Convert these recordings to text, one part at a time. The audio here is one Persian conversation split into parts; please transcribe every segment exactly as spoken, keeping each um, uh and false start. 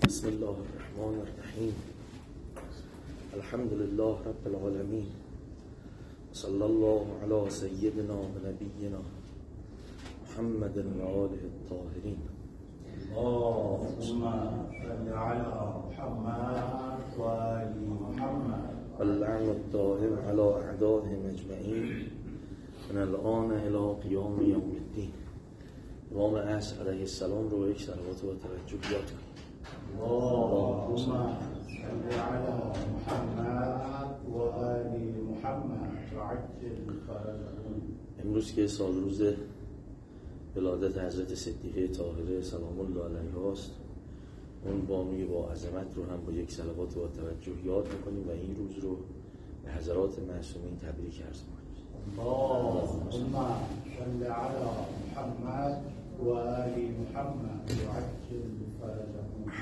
بسم الله الرحمن الرحیم. الحمد لله رب العالمین. صلی الله علی سیدنا و نبینا محمد و آله الطاهرین. اللهم صل على محمد و آل محمد واللعن الدائم على اعدائهم اجمعین من الان الى قیام یوم الدین. امام عصر علیه السلام رو یک صلوات و توجه یاد کنیم. اللهم صل على محمد و آل محمد وعجل فرجهم. امروز که سال روز ولادت حضرت صدیقه طاهره سلام الله علیها است، اون بانوی با عظمت رو هم با یک صلوات و توجه یاد میکنیم و این روز رو به حضرات معصومین تبریک عرض میکنیم. اللهم صل على محمد و آل محمد وعجل فرجهم.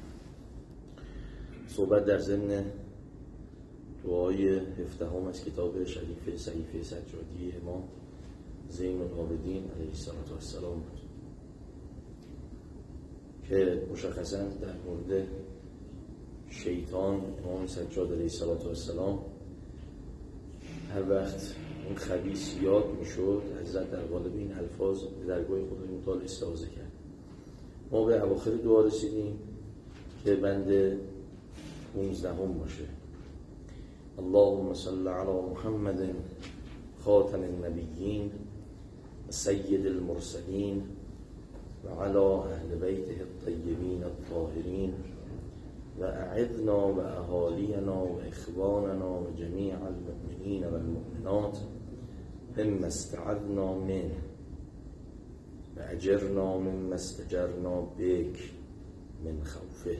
صحبت در ضمن دعای هفدهم از کتاب شریف صحیفه سجادی امام زین العابدین علیه السلام بود که مشخصا در مورد شیطان امام سجاد علیه السلام هر وقت اون خبیث یاد میشد حضرت در قالب این الفاظ به درگاه خدای متعال استعاذه کرد. ما به اواخر دعا رسیدیم که بند پونزدهم باشه. اللهم صل علی محمد خاتم النبیین و سید المرسلین و علی اهل بیته الطیبین الطاهرین و اعذنا و اهالینا و اخواننا و جمیع المؤمنین و المؤمنات مما استعذنا منه و اجرنا مما استجرنا بک من خوفه.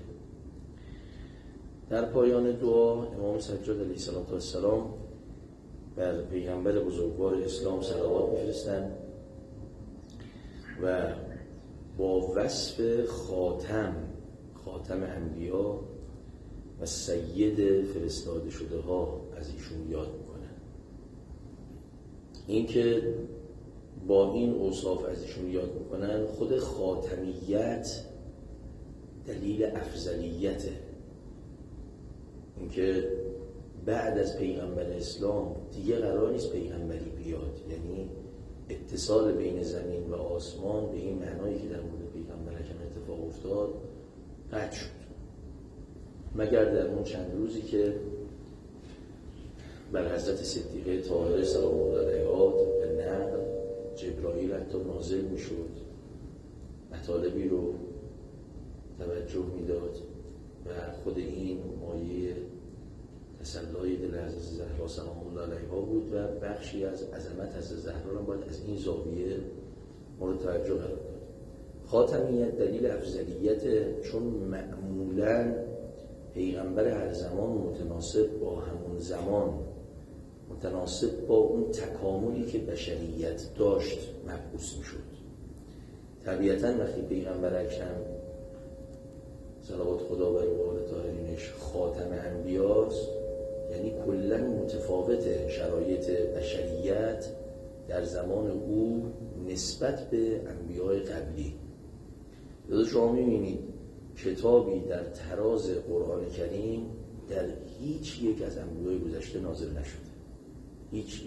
در پایان دعا امام سجاد علیه السلام بر پیغمبر بزرگوار اسلام صلوات می‌فرستند و با وصف خاتم خاتم انبیا و سید فرستاده شده ها از ایشون یاد میکنن. این که با این اوصاف از ایشون یاد میکنن خود خاتمیت دلیل افضلیته. این که بعد از پیغمبر اسلام دیگه قرار نیست پیغمبری بیاد، یعنی اتصال بین زمین و آسمان به این معنایی که در مورد پیغمبر اکرم اتفاق افتاد قطع شد، مگر در اون چند روزی که بر حضرت صدیقه طاهره سلام الله علیها به نقل جبرائیل حتی نازل میشد، مطالبی رو توجه میداد و خود این مایه تسلای دل حضرت زهرا سلام الله علیها بود و بخشی از عظمت حضرت زهرا را باید از این زاویه مورد توجه قرار داد. خاتمیت دلیل افضلیت، چون معمولاً پیغمبر هر زمان متناسب با همون زمان، متناسب با اون تکاملی که بشریت داشت مبعوث میشد. طبیعتاً وقتی پیغمبر اکرم صلوات خدا بر و آل طاهرینش خاتم انبیاست، یعنی کلاً متفاوت شرایط بشریت در زمان او نسبت به انبیاء قبلی. یاد شما می‌بینید کتابی در تراز قرآن کریم در هیچ یک از انبیاء گذشته نازل نشده. هیچ یک.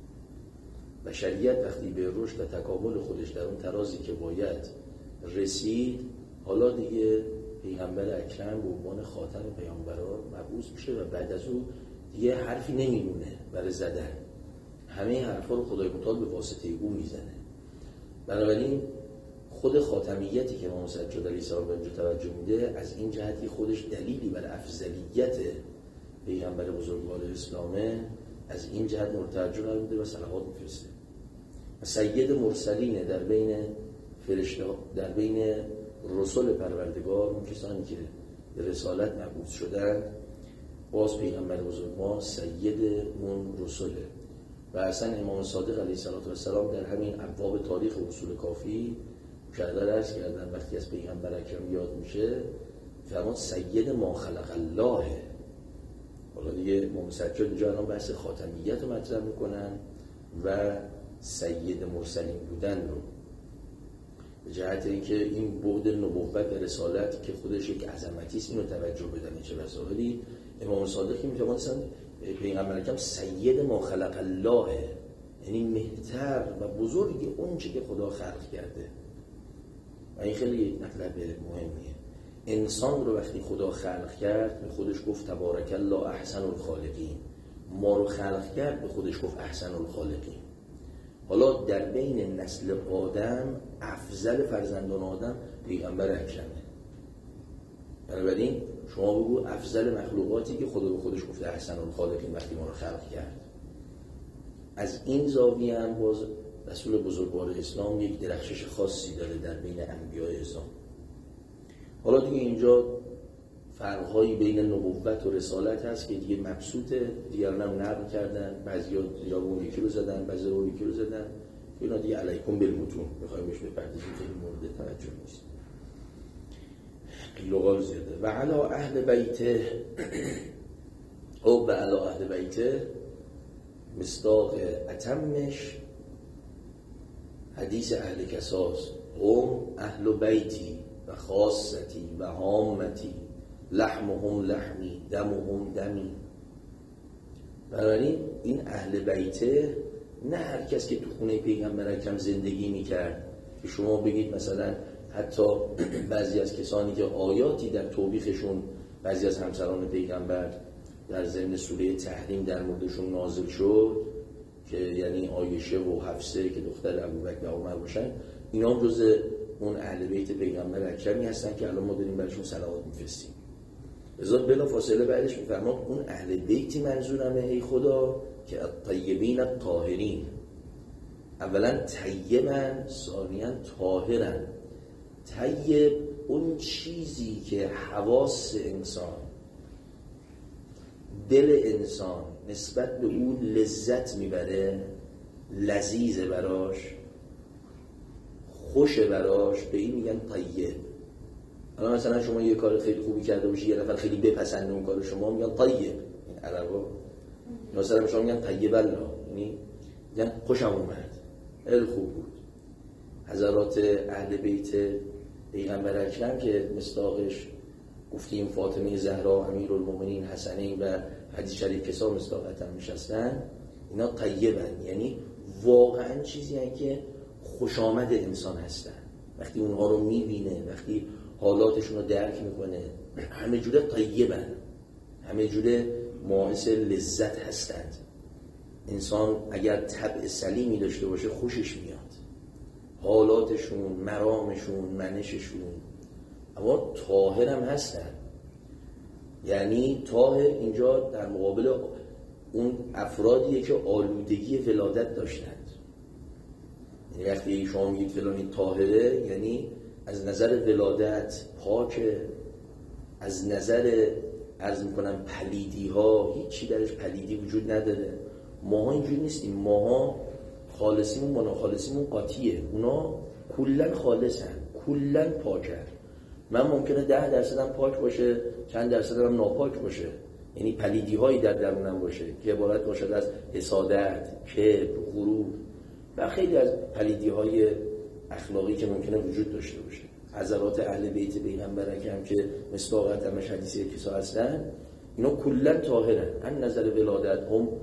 بشریت وقتی به رشد و تکامل خودش در اون ترازی که باید رسید، حالا دیگه پیغمبر اکرم به عنوان خاتم پیامبران مبعوث میشه و بعد از او دیگه حرفی نمیمونه برای زدن. همه حرفا رو خدای متعال به واسطه او میزنه. بنابراین خود خاتمیتی که امام سجاد علیه السلام به اینجا توجه میده از این جهتی خودش دلیلی بر افضلیت پیغمبر بزرگوار اسلامه، از این جهت مورد توجه قرار میده و صلوات میفرسته. سید مرسلینه در بین فرشته، در بین رسول پروردگار، اون کسانی که به رسالت مبعوث شدن، باز پیغمبر بزرگ ما سید اون رسوله. و اصلا امام صادق علیه السلام در همین ابواب تاریخ اصول کافی مشاهده عرض کردن وقتی از پیغمبر اکرم یاد میشه فرمان سید ما خلق الله. حالا دیگه امام سجاد اینجا الان بحث خاتمیت رو مطرح میکنن و سید مرسلین بودن رو. به جهت اینکه این بعد نبوت و رسالت که خودش یک عظمتی است، اینو توجه بدن. چه مسائلی امام صادق میفرمایند پیغمبر اکرم سید ما خلق الله، یعنی مهتر و بزرگ اون چی که خدا خلق کرده. و این خیلی مطلب مهمیه. انسان رو وقتی خدا خلق کرد به خودش گفت تبارک الله احسن الخالقین. ما رو خلق کرد به خودش گفت احسن الخالقین. حالا در بین نسل آدم افضل فرزندان آدم پیغمبر اکرمه. بنابراین شما بگو افضل مخلوقاتی که خدا به خودش گفته احسن الخالقین وقتی ما رو خلق کرد. از این زاویه هم باز رسول بزرگوار اسلام یک درخشش خاصی داره در بین انبیاء اسلام. حالا دیگه اینجا فرق‌هایی بین نبوت و رسالت هست که دیگه مبسوطه، دیگران هم نقل کردن، بعضیا یا اون یکی رو زدن، بعضیا اون یکی رو زدن. اینا دیگه علیکم بالمتون می‌خوایم بهش بپردازیم که این مورد توجه نیست. لغال زیاده. و علی اهل بیته او به علی اهل بیته مصداق اتمش حدیث اهل کساس هم اهل بیتی و خاصتی و هامتی لحمهم لحمی دمهم دمی. بنابراین این اهل بیته نه هر کس که تو خونه پیغمبر اکرم زندگی میکرد که شما بگید مثلا حتی بعضی از کسانی که آیاتی در توبیخشون بعضی از همسران پیغمبر در ضمن سوره تحریم در موردشون نازل شد که یعنی عایشه و حفصه که دختر ابوبکر و عمر باشن، اینا هم جز اون اهل بیت پیغمبر اکرمی هستن که الان ما داریم برشون صلوات میفرستیم. لذا بلا فاصله بعدش میفرماد اون اهل بیتی منظورمه ای خدا که الطیبین الطاهرین. اولا طیبن، ثانیاً طاهرن. طیب اون چیزی که حواس انسان، دل انسان نسبت به اون لذت میبره، لذیذه براش، خوشه براش، به این میگن طیب. حالا مثلا شما یه کار خیلی خوبی کرده باشی، یه نفر خیلی بپسنده اون کار شما، میگن طیب. این عربا مثلا شما میگن طیب الله، یعنی میگن خوشم اومد، خیلی خوب بود. حضرات اهل بیت پیغمبر اکرم که مصداقش گفتیم فاطمه زهرا، امیرالمومنین حسنین و حدیث شریف کسا مصداقت هم نشستن، اینا طیبن، یعنی واقعا چیزی هستن که خوش آمد انسان هستن. وقتی اونها رو میبینه، وقتی حالاتشون رو درک میکنه، همه جوره طیبن، همه جوره باعث لذت هستند. انسان اگر طبع سلیمی داشته باشه خوشش میاد، حالاتشون، مرامشون، منششون. اما طاهر هم هستن، یعنی طاهر اینجا در مقابل اون افرادیه که آلودگی ولادت داشتند. یعنی وقتی شما میگید فلانی طاهره، یعنی از نظر ولادت پاکه، از نظر عرض میکنم پلیدی ها هیچی درش پلیدی وجود نداره. ماها اینجوری نیستیم، ماها خالصیمون با ناخالصیمون قاطیه، اونا کلن خالصن، کلن پاکن. من ممکنه ده درصدم پاک باشه، چند درصدم ناپاک باشه، یعنی پلیدی هایی در درونم باشه که عبارت باشد از حسادت، کبر، غرور و خیلی از پلیدی های اخلاقی که ممکنه وجود داشته باشه. حضرات اهل بیت پیغمبر اکرم که مصداقت همش حدیثی کسا هستن، اینا کلن طاهرن. ان نظر ولادت هم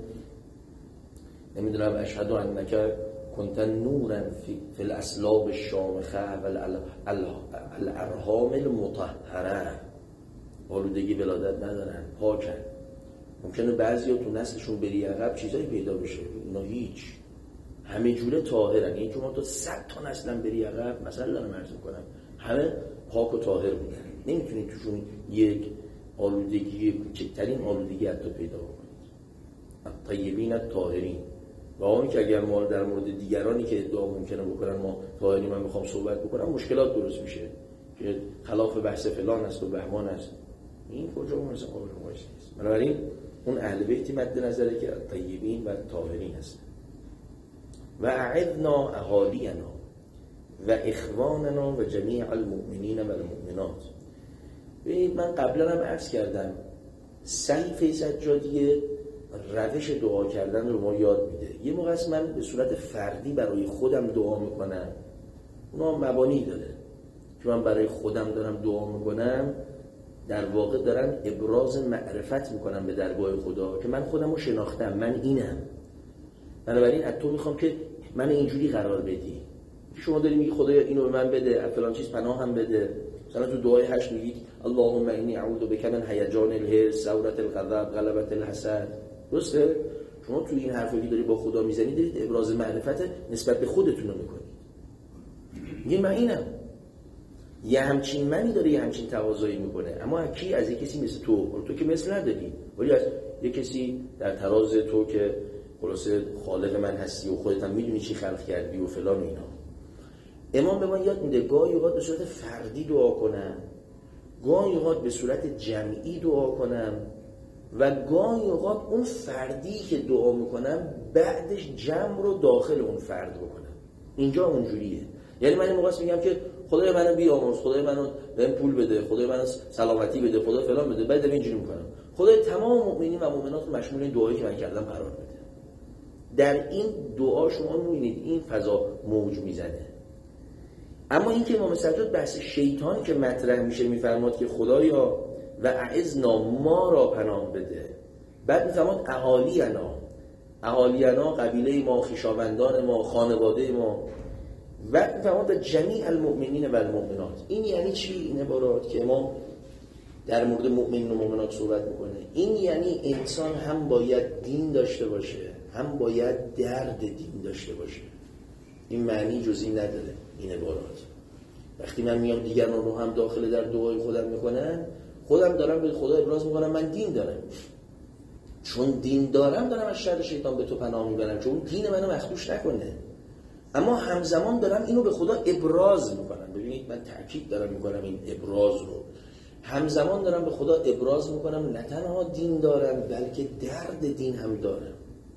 نمیدونم اشهد انک کنت نورا فی الاسلاب الشامخه و الارحام المطهره. آلودگی ولادت ندارن، پاکن. ممکنه بعضیا تو نسلشون بری عقب چیزایی پیدا بشه، اینا هیچ، همه جوره طاهرن. این شما تو صد تا نسلم بری عقب، مثلا دارم عرض میکنم، همه پاک و طاهر بودن. نمیتونید توشون یک آلودگی، کوچکترین آلودگی حتی پیدا بکنید. الطیبین الطاهرین. و اون که اگر ما در مورد دیگرانی که ادعا ممکنه بکنن ما طاهری، من میخوام صحبت بکنم، مشکلات درست میشه که خلاف بحث فلان است و بهمان است. این کجا اون مثلا قابل مقایسه نیست. بنابراین اون اهل بیتی مد نظره که طیبین و طاهرین هستن. و اعذنا اهالینا و اخواننا و جمیع المؤمنین و المؤمنات. ببینید من قبلا هم عرض کردم صحیفه سجادیه روش دعا کردن رو ما یاد میده. یه موقع است من به صورت فردی برای خودم دعا میکنم، اونا مبانی داره که من برای خودم دارم دعا میکنم، در واقع دارم ابراز معرفت میکنم به درگاه خدا که من خودم رو شناختم، من اینم. بنابراین از تو میخوام که من اینجوری قرار بدی. شما داری میگی خدایا اینو به من بده، فلان چیز پناه هم بده. مثلا تو دعای هشت میگید اللهم انی اعوذ بک من هیجان الحرص، ثورة الغضب، غلبة الحسد. درسته؟ شما تو این حرفی که داری با خدا میزنید دارید ابراز معرفت نسبت به خودتون رو میکنید. میگه من اینم. یه همچین منی داره یه همچین تقاضایی میکنه، اما کی؟ از یک کسی مثل تو. تو که مثل نداری، ولی از یک کسی در تراز تو که خلاصه خالق من هستی و خودت هم میدونی چی خلق کردی و فلان و اینا. امام به ما یاد میده گاهی اوقات به صورت فردی دعا کنم، گاهی اوقات به صورت جمعی دعا کنم و گاهی اوقات اون فردی که دعا میکنم بعدش جمع رو داخل اون فرد بکنم. اینجا اونجوریه. یعنی من این موقع میگم که خدای منو بیامرز، خدای منو بهم پول بده، خدای منو سلامتی بده، خدا فلان بده، بعد اینجوری میکنم. خدای تمام مؤمنین و مؤمنات رو مشمول این دعایی که من کردم قرار بده. در این دعا شما میبینید این فضا موج میزنه. اما این که امام سجاد بحث شیطان که مطرح میشه میفرماد که خدایا و اعذنا ما را پناه بده، بعد میفرماد اهالینا، اهالینا قبیله ما، خویشاوندان ما، خانواده ما، و میفرماد جمیع المؤمنین و المؤمنات. این یعنی چی این عبارات که امام در مورد مؤمنین و مؤمنات صحبت میکنه؟ این یعنی انسان هم باید دین داشته باشه، هم باید درد دین داشته باشه. این معنی جزئی نداره این عبارات. وقتی من میام دیگران رو هم داخل در دعای خودم میکنم، خودم دارم به خدا ابراز میکنم من دین دارم. چون دین دارم دارم از شر شیطان به تو پناه میبرم، چون دین منو مخدوش نکنه. اما همزمان دارم اینو به خدا ابراز میکنم. ببینید من تأکید دارم میکنم این ابراز رو. همزمان دارم به خدا ابراز میکنم نه تنها دین دارم بلکه درد دین هم دارم.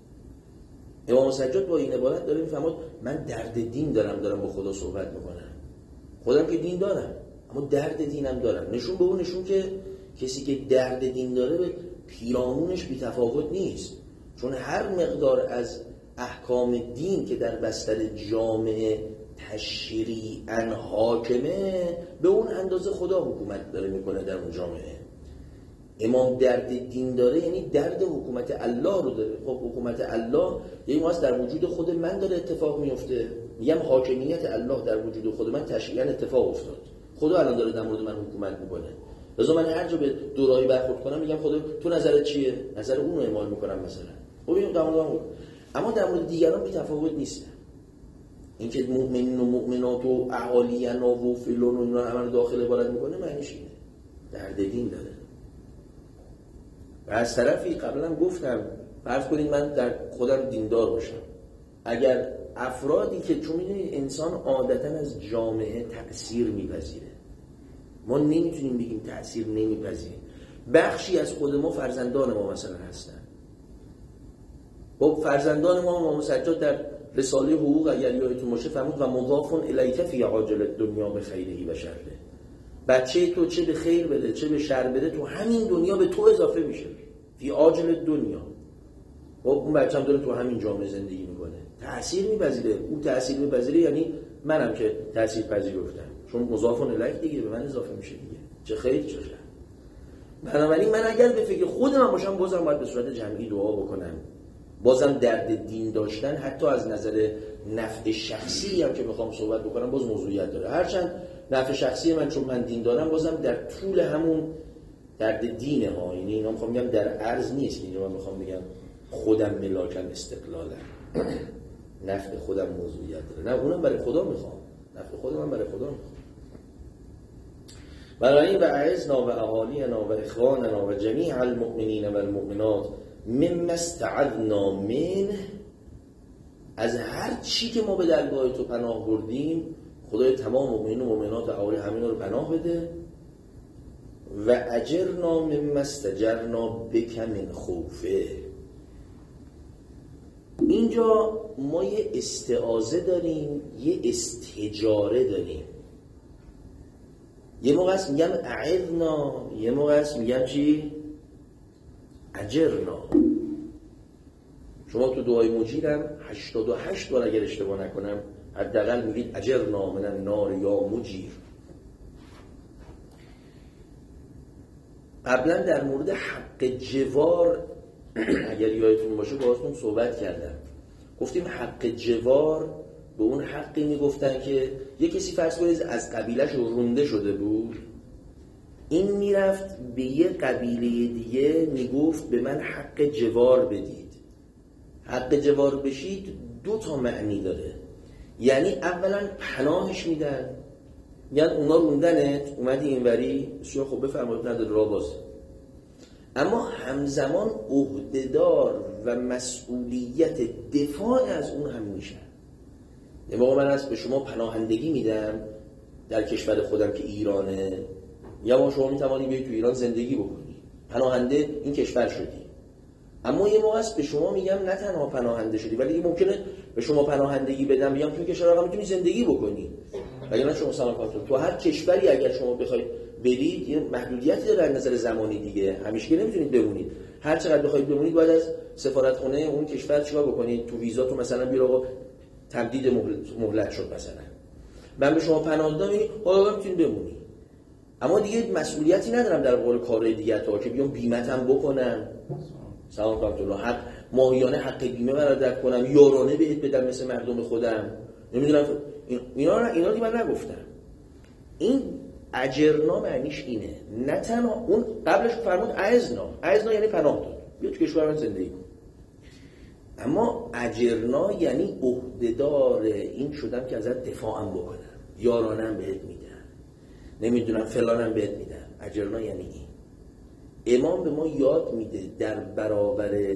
امام سجاد با این عبارت داره میفهمد من درد دین دارم دارم با خدا صحبت میکنم. خودم که دین دارم اما درد دینم دارم. نشون به اون نشون که کسی که درد دین داره به پیرامونش بی تفاوت نیست، چون هر مقدار از احکام دین که در بستر جامعه تشریعاً حاکمه به اون اندازه خدا حکومت داره میکنه در اون جامعه. امام درد دین داره یعنی درد حکومت الله رو داره. خب حکومت الله یعنی واسه در وجود خود من داره اتفاق میفته. میگم حاکمیت الله در وجود خود من تشریعاً اتفاق افتاد. خدا الان داره در مورد من حکومت میکنه. لذا من هر جا به دورایی برخورد کنم میگم خدا تو نظرت چیه؟ نظر اون رو اعمال میکنم مثلا. خب اینو در مورد اما در مورد دیگران بی تفاوت نیست. اینکه مؤمنین و مؤمنات و اهالینا و فلان و اینا همه داخل عبارت میکنه معنیش اینه. درد دین داره. و از طرفی قبلا گفتم فرض کنید من در خودم دیندار باشم. اگر افرادی که چون میدونید انسان عادتا از جامعه تأثیر میپذیره. ما نمیتونیم بگیم تأثیر نمیپذیریم. بخشی از خود ما فرزندان ما مثلا هستن. با فرزندان ما امام سجاد در رساله حقوق اگر یادتون باشه فرمود و مضاف الیک فی عاجل الدنیا بخیره و شره. بچه تو چه به خیر بده چه به شر بده تو همین دنیا به تو اضافه میشه. فی عاجل دنیا. و اون بچه هم داره تو همین جامعه زندگی میکنه. تأثیر میپذیره. اون تأثیر میپذیره یعنی منم که تأثیر پذیرفتم. چون مضاف الیک دیگه به من اضافه میشه دیگه. چه خیر چه شر. بنابراین من اگر به فکر خودم باشم بازم باید به صورت جمعی دعا بکنم. بازم درد دین داشتن حتی از نظر نفع شخصی هم که میخوام صحبت بکنم باز موضوعیت داره. هرچند نفع شخصی من چون من دین دارم بازم در طول همون درد دینه ها. یعنی اینا میخوام بگم در عرض نیست. یعنی من میخوام بگم خودم ملاکم استقلالم. نفع خودم موضوعیت داره. نه اونم برای خدا میخوام. نفع خودم من برای خدا میخوام. بنابراین و اعزنا و اهالینا و اخواننا و جمیع المؤمنین و المؤمنات مما استعذنا منه، از هر چی که ما به درگاه تو پناه بردیم خدای تمام مؤمنین و مؤمنات و اهالی همین رو پناه بده. و اجرنا مما استجرنا بک من خوفه. اینجا ما یه استعاذه داریم یه استجاره داریم. یه موقع است میگم اعذنا، یه موقع است میگم چی؟ اجرنا. شما تو دعای مجیرم هشتاد و هشت بار اگر اشتباه نکنم حداقل میگید اجرنا من النار یا مجیر. قبلا در مورد حق جوار اگر یادتون باشه باهاتون صحبت کردم، گفتیم حق جوار به اون حقی میگفتن که یه کسی فرض کنید از قبیله‌ش رونده شده بود، این میرفت به یه قبیله دیگه میگفت به من حق جوار بدید. حق جوار بشید دو تا معنی داره، یعنی اولا پناهش میدن، یعنی اونا روندنت اومدی اینوری بسیار خب بفرمایید نداره راه باز، اما همزمان عهدهدار و مسئولیت دفاع از اون هم میشن. یه موقع من از به شما پناهندگی میدم در کشور خودم که ایرانه، یا ما شما میتوانی بیایی تو ایران زندگی بکنی، پناهنده این کشور شدی. اما یه موقع است به شما میگم نه تنها پناهنده شدی، ولی ممکنه به شما پناهندگی بدم بگم تو کشور آقا میتونی زندگی بکنی، وگرنه شما سلام کنترل تو هر کشوری اگر شما بخواید برید یه محدودیتی داره از نظر زمانی دیگه، همیشه که نمیتونید بمونید. هر چقدر بخواید بمونید باید از سفارتخانه اون کشور چیکار بکنید؟ تو ویزاتون مثلا بیا آقا تمدید مهلت شد مثلا، من به شما پناه دادم حالا میتونید بمونی، اما دیگه مسئولیتی ندارم در قبال کارهای دیگه تا که بیام بیمتم بکنم، سلام کنترل حق ماهیانه حق بیمه برادر کنم، یارانه بهت بدم مثل مردم خودم، نمیدونم اینا اینا دیگه من نگفتم. این اجرنا معنیش اینه، نه تنها اون قبلش فرمود اعزنا، اعزنا یعنی پناه داد بیا تو کشور من زندگی کن، اما اجرنا یعنی عهدهدار این شدم که ازت دفاعم بکنم، یارانم بهت میدم، نمیدونم فلانم بهت میدم. اجرنا یعنی این. امام به ما یاد میده در برابر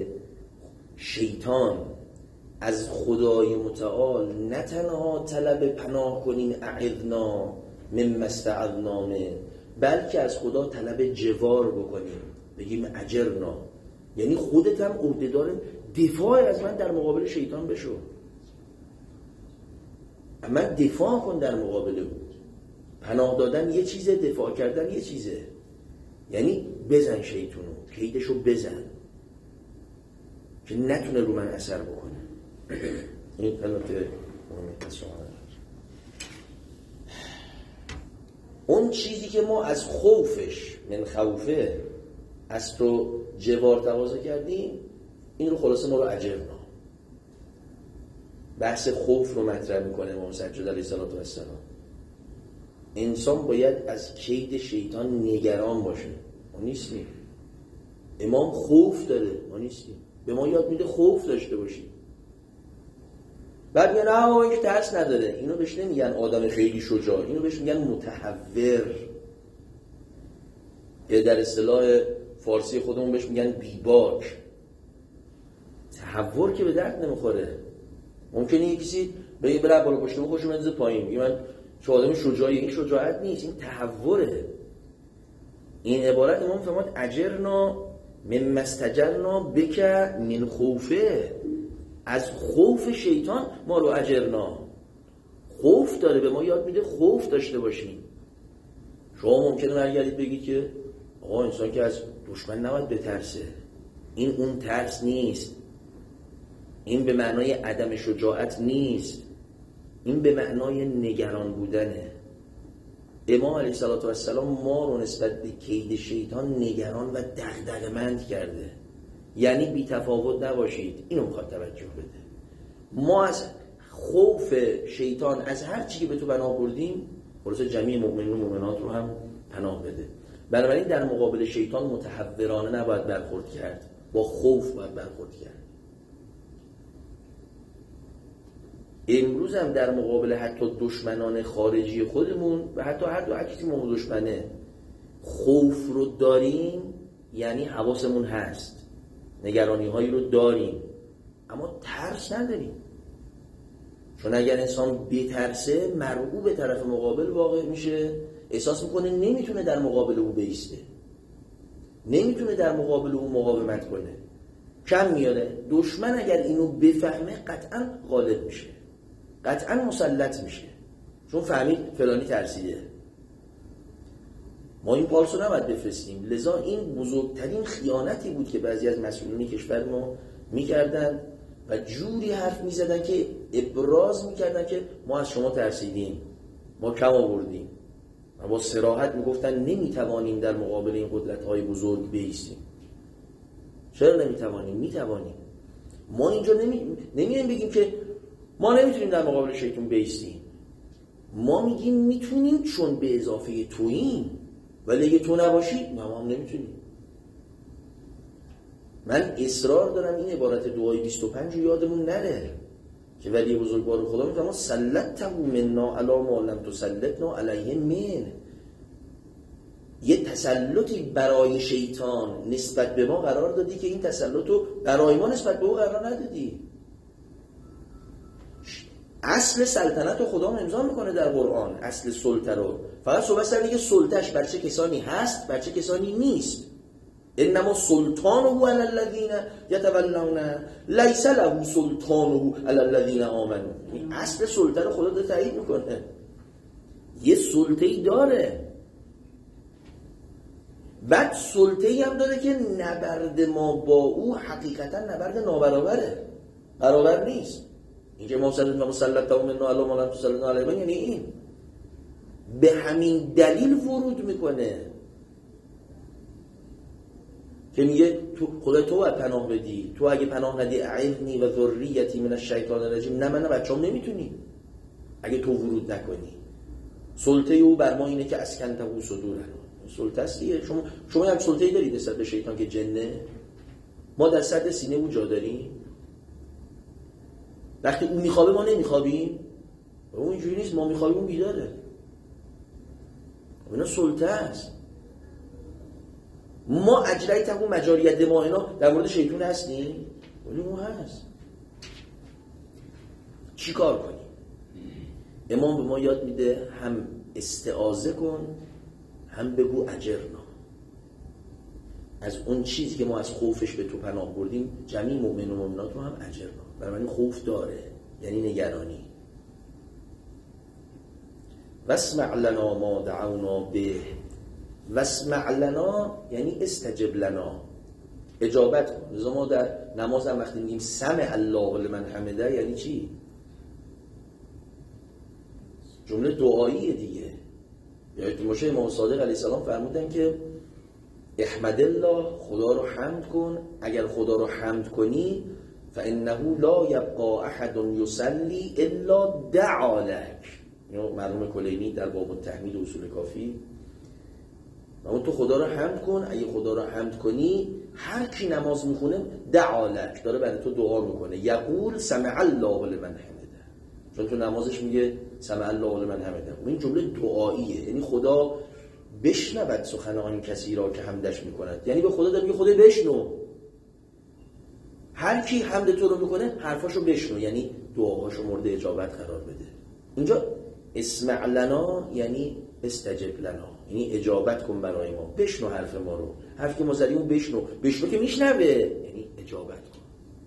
شیطان از خدای متعال نه تنها طلب پناه کنیم اعذنا مما استعذنا منه، بلکه از خدا طلب جوار بکنیم، بگیم اجرنا، یعنی خودت هم عهدهدار دفاع از من در مقابل شیطان بشو، من دفاع کن در مقابل او. پناه دادن یه چیزه، دفاع کردن یه چیزه، یعنی بزن شیطونو، کیدشو بزن که نتونه رو من اثر بکنه. این البته مهمه. اون چیزی که ما از خوفش من خوفه از تو جوار تقاضا کردیم، این رو خلاصه ما رو اجرنا. بحث خوف رو مطرح میکنه امام سجاد علیه السلام. انسان باید از کید شیطان نگران باشه، ما نیستیم. امام خوف داره، ما نیستیم. به ما یاد میده خوف داشته باشیم. بعد میگن آه این که ترس نداره، اینو بهش نمیگن آدم خیلی شجاع، اینو بهش میگن متحور، یا در اصطلاح فارسی خودمون بهش میگن بیباک. تحور که به درد نمیخوره. ممکنه یه کسی بگه بره بالا پشت بخوش منزه پایین، میگه من چه آدم شجاعی، این شجاعت نیست، این تحوره. این عبارت امام فرمود اجرنا مما استجرنا بک من خوفه، از خوف شیطان ما رو اجرنا. خوف داره، به ما یاد میده خوف داشته باشیم. شما ممکنه برگردید بگید که آقا انسان که از دشمن نباید بترسه، این اون ترس نیست، این به معنای عدم شجاعت نیست، این به معنای نگران بودنه. امام علیه السلام ما رو نسبت به کید شیطان نگران و دغدغه‌مند کرده، یعنی بی تفاوت نباشید. اینو میخواد توجه بده. ما از خوف شیطان از هر چی که به تو پناه بردیم، خلاص جمیع مؤمنین و مؤمنات رو هم پناه بده. بنابراین در مقابل شیطان متحورانه نباید برخورد کرد، با خوف باید برخورد کرد. امروز هم در مقابل حتی دشمنان خارجی خودمون و حتی هر دو کسی ما دشمنه خوف رو داریم، یعنی حواسمون هست، نگرانی هایی رو داریم، اما ترس نداریم. چون اگر انسان بترسه مرعوب به طرف مقابل واقع میشه، احساس میکنه نمیتونه در مقابل او بیسته، نمیتونه در مقابل او مقاومت کنه، کم میاره. دشمن اگر اینو بفهمه قطعا غالب میشه، قطعا مسلط میشه، چون فهمید فلانی ترسیده. ما این پارس رو نباید بفرستیم. لذا این بزرگترین خیانتی بود که بعضی از مسئولین کشور ما میکردن و جوری حرف میزدن که ابراز میکردن که ما از شما ترسیدیم، ما کم آوردیم و با صراحت میگفتن نمیتوانیم در مقابل این قدرت‌های بزرگ بایستیم. چرا نمیتوانیم؟ میتوانیم. ما اینجا نمی... نمیایم بگیم که ما نمیتونیم در مقابل شیطان بایستیم. ما میگیم میتونیم چون به اضافه توییم، ولی اگه تو نباشی ما هم نمیتونیم. من اصرار دارم این عبارت دعای بیست و پنج رو یادمون نره که ولی بزرگوار خدا میگه ما سلطته منا علی ما لم تسلطنا علیه من. یه تسلطی برای شیطان نسبت به ما قرار دادی که این تسلط رو برای ما نسبت به او قرار ندادی. اصل سلطنت رو خدا امضا میکنه در قرآن، اصل سلطه رو. فقط صحبت سر دیگه سلطهش بر چه کسانی هست، بر چه کسانی نیست. انما سلطانه علی الذین یتولون لیس له سلطانه علی الذین آمنوا. این اصل سلطه رو خدا داره تایید میکنه. یه سلطه‌ای داره، بعد سلطه‌ای هم داره که نبرد ما با او حقیقتا نبرد نابرابره، برابر نیست. اینکه ما مسلط منا علی ما لم تسلطنا علیه یعنی این به همین دلیل ورود میکنه که میگه تو خدا تو باید پناه بدی، تو اگه پناه ندی اعذنی و ذریتی من الشیطان الرجیم، نه من نه بچه‌ام نمیتونی اگه تو ورود نکنی. سلطه او بر ما اینه که اسکنته صدورنا. سلطه است دیگه. شما شما هم سلطه‌ای دارید نسبت به شیطان که جنه. ما در صدر سینه او جا داریم. وقتی اون میخوابه ما نمیخوابیم. اون اینجوری نیست، ما میخوابیم اون بیداره. اینا سلطه است. ما اجریته و مجاریت ما اینا در مورد شیطان هستیم؟ ولی اون هست. چی کار کنیم؟ امام به ما یاد میده هم استعاذه کن هم بگو اجرنا. از اون چیزی که ما از خوفش به تو پناه بردیم جمیع مؤمن و مؤمنات رو هم اجرنا. برای من خوف داره یعنی نگرانی. واسمع لنا ما دعونا به. واسمع لنا یعنی استجب لنا، اجابت کن. لذا ما در نماز هم وقتی میگیم سمع الله لمن حمده یعنی چی؟ جمله دعاییه دیگه. یادتون باشه امام صادق علیه السلام فرمودن که احمد الله، خدا رو حمد کن. اگر خدا رو حمد کنی فانه لا یبقى احد یصلی الا دعا لک. اینو مرحوم کلینی در باب التحمید و اصول کافی. اما تو خدا رو حمد کن، اگه خدا رو حمد کنی هر کی نماز میخونه دعا لک، داره برای تو دعا میکنه. یقول سمع الله لمن حمده، چون تو نمازش میگه سمع الله لمن حمده. این جمله دعاییه، یعنی خدا بشنود سخنان کسی را که حمدش میکند. یعنی به خدا داره میگه خدا بشنو، هر کی حمد تو رو میکنه حرفاشو بشنو، یعنی دعاهاشو مورد اجابت قرار بده. اینجا اسمع لنا یعنی استجب لنا، یعنی اجابت کن برای ما، بشنو حرف ما رو. حرف که ما زدیم بشنو. بشنو که میشنوه یعنی اجابت کن.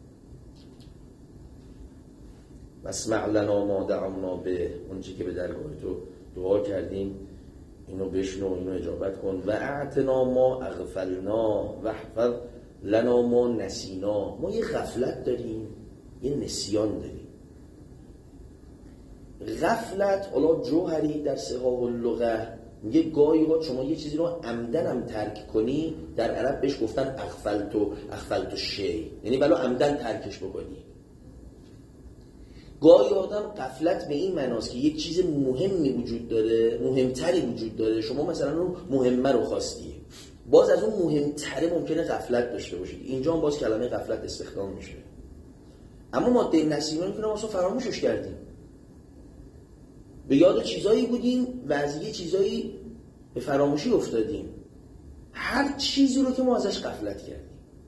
واسمع لنا ما دعونا به، اون چیزی که به درگاه تو دعا کردیم اینو بشنو، اینو اجابت کن. و اعتنا ما اغفلنا واحفظ لنا ما نسینا. ما یه غفلت داریم، یه نسیان داریم. غفلت حالا جوهری در صحاح اللغه میگه گاهی اوقات شما یه چیزی رو عمدن هم ترک کنی، در عرب بهش گفتن اغفلتو اغفلتو شی، یعنی بلا عمدن ترکش بکنی. گاهی آدم غفلت به این معناست که یک چیز مهمی وجود داره، مهمتری وجود داره، شما مثلا اون مهمه رو خواستی، باز از اون مهمتره ممکنه غفلت داشته باشید. اینجا هم باز کلمه غفلت استخدام میشه. اما ماده نسیان که ما اصلا فراموشش کردیم، به یاد چیزایی بودیم و از یه چیزایی به فراموشی افتادیم. هر چیزی رو که ما ازش غفلت کردیم،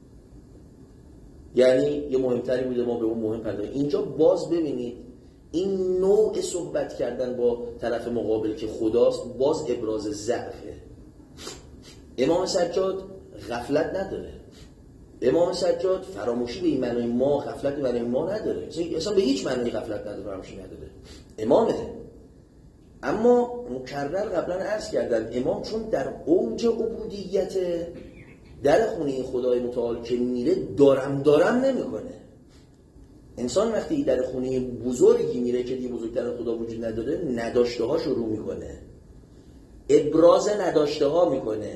یعنی یه مهمتری بوده ما به اون مهم پرداختیم. اینجا باز ببینید این نوع صحبت کردن با طرف مقابل که خداست باز ابراز ضعفه. امام سجاد غفلت نداره. امام سجاد فراموشی به این معنای ما، غفلت به معنای ما نداره. اصلا به هیچ معنای غفلت نداره، فراموشی نداره. امامه. اما مکرر قبلا عرض کردم امام چون در اوج عبودیت در خونه خدای متعال که میره دارم دارم نمیکنه. انسان وقتی در خونه بزرگی میره که دیگه بزرگتر خدا وجود نداره، نداشته ها شروع میکنه، ابراز نداشته ها میکنه.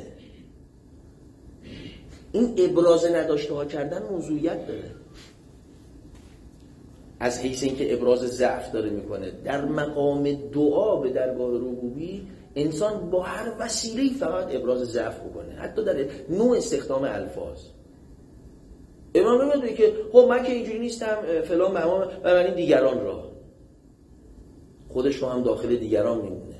این ابراز نداشته ها کردن موضوعیت داره، از حیث اینکه ابراز ضعف داره میکنه. در مقام دعا به درگاه ربوبی انسان با هر وسیله‌ای فقط ابراز ضعف بکنه، حتی در نوع استخدام الفاظ. امام نمیدونه که خب من که اینجوری نیستم فلان بهمان و من این دیگران را، خودش رو هم داخل دیگران میمونه،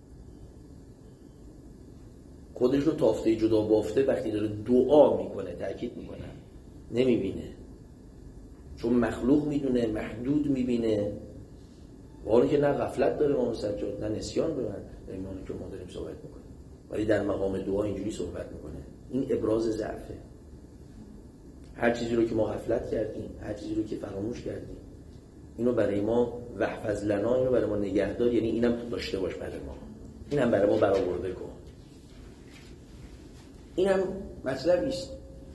خودش رو تافته جدا بافته وقتی داره دعا میکنه تأکید میکنه نمیبینه، چون مخلوق میدونه، محدود میبینه. حالا که نه غفلت داره امام سجاد، نه نسیان به من در ایمانی که ما داریم صحبت میکنه، ولی در مقام دعا اینجوری صحبت میکنه. این ابراز ضعفه. هر چیزی رو که ما غفلت کردیم، هر چیزی رو که فراموش کردیم، اینو برای ما وحفظ لنا، اینو برای ما نگهدار، یعنی اینم داشته باش برای ما، اینم برای ما برآورده کن. اینم مطلبی است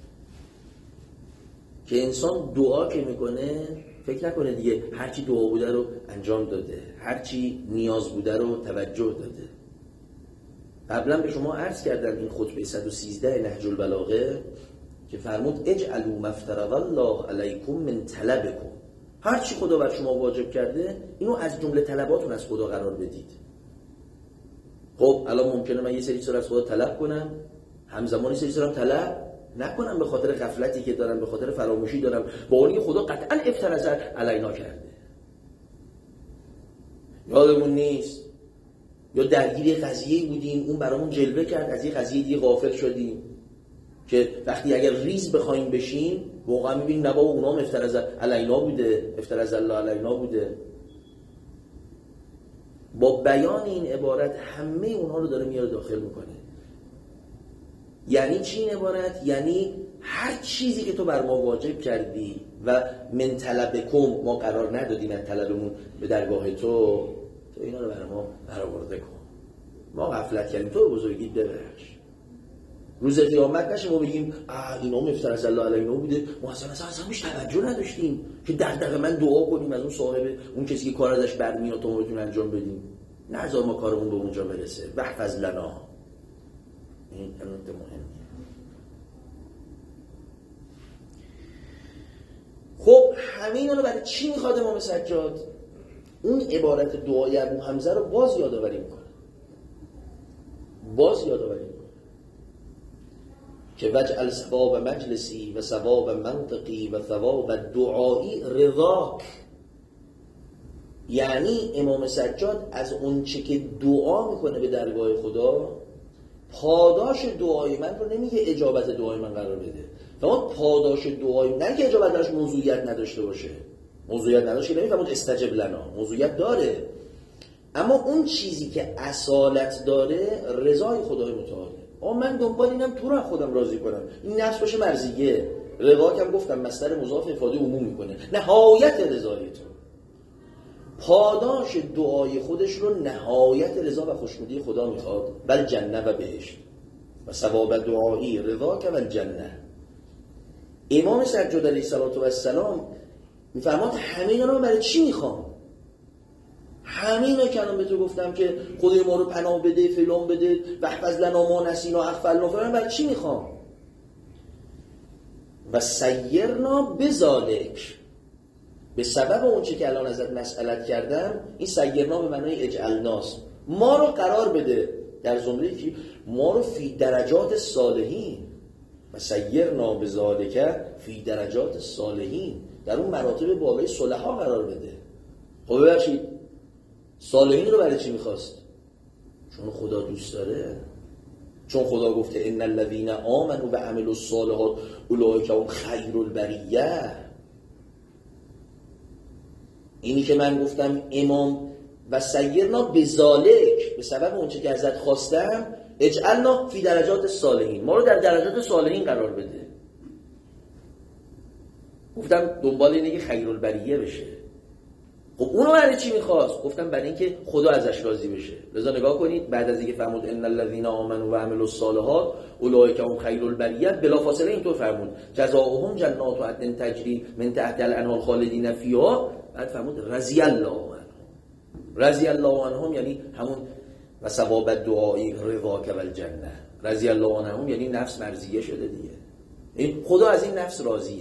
که انسان دعا که میکنه فکر نکنه دیگه هرچی دعا بوده رو انجام داده، هرچی نیاز بوده رو توجه داده. قبلا به شما عرض کردم این خطبه صد و سیزده نهج البلاغه که فرمود اجعلوا ما افترض الله علیکم من طلبکم، هرچی خدا بر شما واجب کرده اینو از جمله طلباتون از خدا قرار بدید. خب الان ممکنه من یه سری چیزا از خدا طلب کنم، همزمان یه سری چیزا طلب نکنم به خاطر غفلتی که دارم، به خاطر فراموشی دارم، با اونی خدا قطعا افتراض علینا کرده، یادمون نیست، یا درگیر قضیه بودیم اون برامون جلوه کرد، از یه قضیه دیگه غافل شدیم که وقتی اگر ریز بخوایم بشیم واقعا میبینیم نه بابا اونام افتراض علینا بوده، افتراض الله علینا بوده. با بیان این عبارت همه اونها رو داره میاره داخل میکنه. یعنی چی این عبارت؟ یعنی هر چیزی که تو بر ما واجب کردی و من طلبکم ما قرار ندادیم من طلبمون به درگاه تو، تو اینا رو برای ما برآورده کن. ما غفلت کردیم، تو بزرگی ببخش. روز قیامت نشه ما بگیم آ اینا افتراض الله علینا بوده، ما اصلا اصلا اصلا بهش توجه نداشتیم که دغدغه من دعا کنیم از اون صاحب اون کسی که کار ازش برمیاد تا ما بتونیم انجام بدیم. نذار ما کارمون به اونجا برسه. وحفظ لنا. این نکته مهمه. خب همین رو برای چی میخواد امام سجاد؟ اون عبارت دعای ابو حمزه رو باز یادآوری میکنه. باز یادآوری میکنه که وجعل ثواب مجلسی و ثواب منطقی و ثواب دعایی رضاک. یعنی امام سجاد از اون چه که دعا میکنه به درگاه خدا، پاداش دعای من رو نمیگه اجابت دعای من قرار بده. فقط پاداش دعای من، نه که اجابت درش موضوعیت نداشته باشه. موضوعیت نداشته که نمیفهمون استجب لنا، موضوعیت داره. اما اون چیزی که اصالت داره رضای خدای متعاله. آ من دنبال اینم تو رو خودم راضی کنم. این نفس باشه مرضیه. رضا که هم گفتم مصدر مضاف افاده عموم میکنه. نهایت رضای تو. پاداش دعای خودش رو نهایت رضا و خوشنودی خدا میخواد. بل جنه و بهشت و ثواب دعایی رضا که بل جنه. امام سجاد علیه السلام میفرماد همه اینا رو برای چی میخوام؟ همه اینا که الان به تو گفتم که خدای ما رو پناه بده، فلان بده، وحفظ لنا ما نسینا اغفلنا، فلان، برای چی میخوام؟ و سیرنا بذالک، به سبب اون چی که الان ازت مسئلت کردم، این سیرنا به معنای اجعلناست، ما رو قرار بده در زمره که ما رو فی درجات صالحین. و سیرنا بذالک فی درجات صالحین، در اون مراتب بالای صلحا قرار بده. خب ببخشید صالحین رو برای چی میخواست؟ چون خدا دوست داره، چون خدا گفته ان الذین آمنوا و عملوا الصالحات اولئک هم خیر البریه. اینی که من گفتم امام و سیرنا بذالک، به سبب اون چه که ازت خواستم، اجعلنا فی درجات صالحین، ما رو در درجات صالحین قرار بده. گفتم دنبال اینه که خیر البریه بشه. خب اونو برای چی میخواست؟ گفتم برای اینکه خدا ازش راضی بشه. لذا نگاه کنید بعد از اینکه فرمود ان الذين آمنوا وعملوا الصالحات اولئک هم خیر البریه، بلافاصله اینطور فرمود جزاؤهم جنات عدن تجری من تحتها الانهار خالدین فیها. بعد فرمود رضی الله عنهم. رضی الله عنهم یعنی همون و ثواب دعایی رضاک والجنه. رضی الله عنهم یعنی نفس مرضیه شده دیگه، این خدا از این نفس راضیه.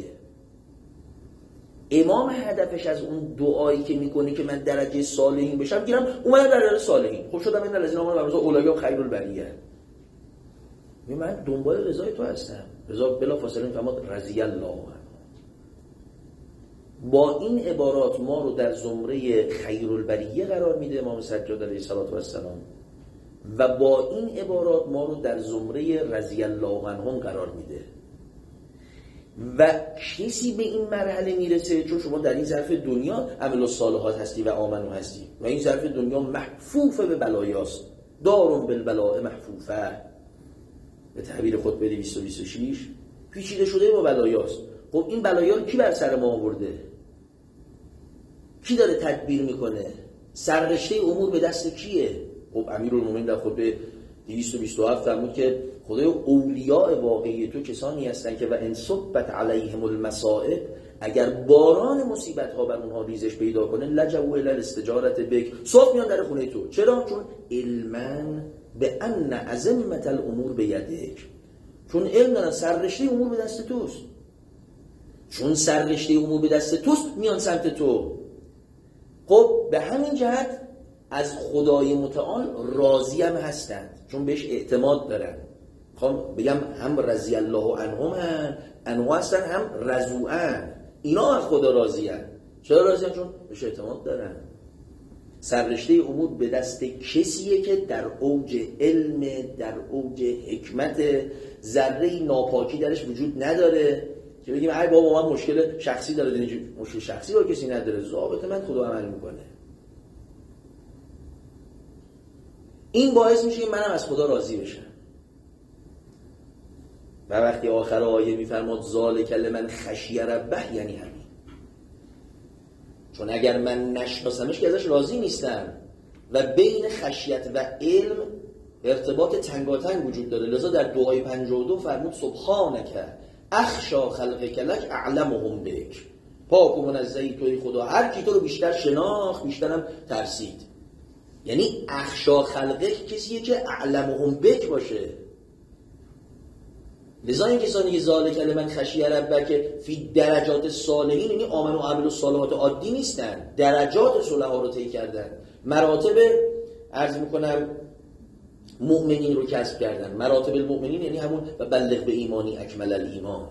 امام هدفش از اون دعایی که میکنه که من درجه صالحین بشم گیرم اومدم در درجه صالحین، خب شدم این الذین آمنوا و اولئک هم خیر البریه. من دنبال رضای تو هستم. رضا بلافاصله فرمود رضی الله عنه. با این عبارات ما رو در زمره خیر البریه قرار میده امام سجاد علیه السلام و با این عبارات ما رو در زمره رضی الله عنهم قرار میده. و کسی به این مرحله میرسه چون شما در این ظرف دنیا عمل الصالحات هستی و آمنو هستی و این ظرف دنیا محفوفه به بلایاست، دارون بالبلاء محفوفه، به تعبیر خطبه دویست و بیست و شش پیچیده شده با بلایاست. خب این بلایا کی بر سر ما آورده؟ کی داره تدبیر میکنه؟ سررشته امور به دست کیه؟ خب امیرالمومنین در خطبه دویست و بیست و هفت فرمود که خدای اولیاء واقعی تو کسانی هستن که و ان صبت علیهم المصائب، اگر باران مصیبت ها بر اونها ریزش پیدا کنه لجوا الی الاستجارة بک، صبح میان در خونه تو. چرا؟ چون علما به ان عظمة الامور بیدک، چون علم دارن سررشته امور به دست توست. چون سررشته امور به دست توست میان سمت تو. خب به همین جهت از خدای متعال راضی هم هستند چون بهش اعتماد دارن. خب بگم هم رضی الله عنهم هم انواع هستن، هم رضوان. اینا از خدا راضی هستن. چرا راضی هستن؟ چون بهش اعتماد دارن. سررشته امور به دست کسیه که در اوج علم، در اوج حکمت، ذره ناپاکی درش وجود نداره که بگیم ای بابا من مشکل شخصی داره. دنیج مشکل شخصی با کسی نداره، ضابط من خدا عمل میکنه. این باعث میشه که منم از خدا راضی بشم. و وقتی آخر آیه میفرماد ذالک لمن خشی ربه، یعنی همین. چون اگر من نشناسمش که ازش راضی نیستم و بین خشیت و علم ارتباط تنگاتنگ وجود داره. لذا در دعای پنجاه و دو فرمود سبحانک اخشا خلقک لک اعلمهم بک، پاک و منزهی توی خدا، هر کی تو رو بیشتر شناخت بیشترم ترسید. یعنی اخشا خلقک کسیه که اعلمهم بک باشه. لذا این کسانی که ذالک لمن خشی ربک فی درجات صالحین، یعنی آمن و عمل و صالحات عادی نیستن، درجات صلحا رو طی کردن، مراتب عرض میکنم مؤمنین رو کسب کردن. مراتب المؤمنین یعنی همون و بلغ به ایمانی اکمل الایمان.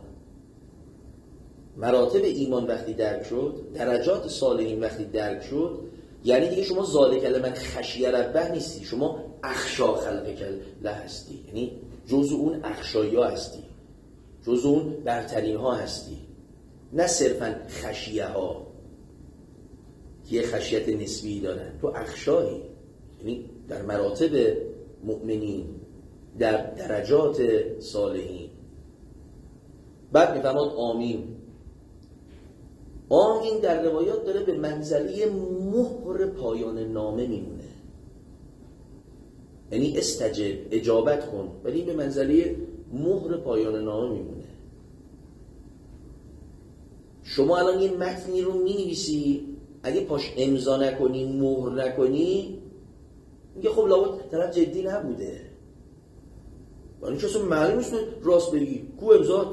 مراتب ایمان وقتی درک شد، درجات صالحین وقتی درک شد، یعنی دیگه شما ذالک لمن خشی ربه نیستی، شما اخشا خلقک له هستی، یعنی جزء اون اخشایی ها هستی، جزء اون برترین ها هستی، نه صرفا خشیه ها که خشیت نسبی دارن. تو اخشایی، یعنی در مراتب مؤمنین، در درجات صالحین. بعد میفرماد آمین. آمین در روایات داره به منزله مهر پایان نامه میمونه، یعنی استجب، اجابت کن، ولی به منزله مهر پایان نامه میمونه. شما الان یه متنی رو مینویسی، اگه پاش امضا نکنی، مهر نکنی، میگه خب لابد طرف جدی نبوده. ولی چون معلوم نیست راست بگی، کو امضات؟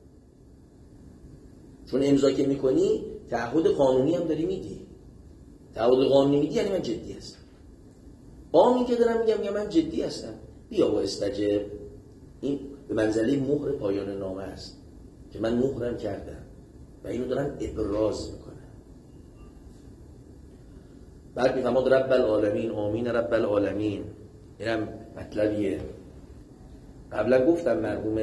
چون امضا که میکنی تعهد قانونی هم داری میدی. تعهد قانونی میدی یعنی من جدی هستم. آمین که دارم میگم میگم من جدی هستم، بیا و استجب. این به منزله مهر پایان نامه است که من مهرم کردم و اینو دارم ابراز میکنم. بعد میفرماد رب العالمین. آمین رب العالمین. اینم مطلبیه. قبلا گفتم مرحوم